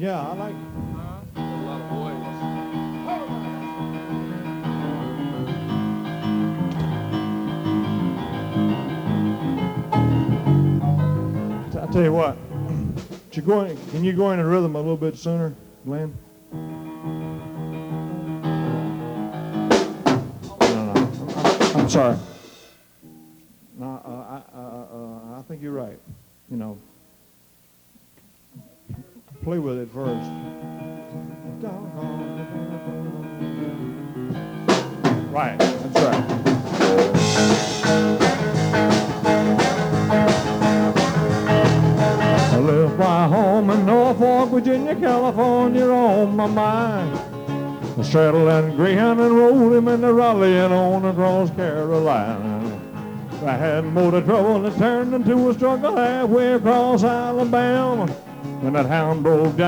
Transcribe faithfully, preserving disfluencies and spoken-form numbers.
Yeah, I like. A lot of boys. I tell you what, you go in, can you go into rhythm a little bit sooner, Glenn? No, no, I'm, I'm sorry. No, uh, I, uh, uh, I think you're right. You know, play with it first. Right, that's right. I left my home in Norfolk, Virginia, California on my mind. I straddled that Greyhound and rode him in the Raleigh and on across Carolina. I had motor trouble that turned into a struggle halfway across Alabama when that hound broke down.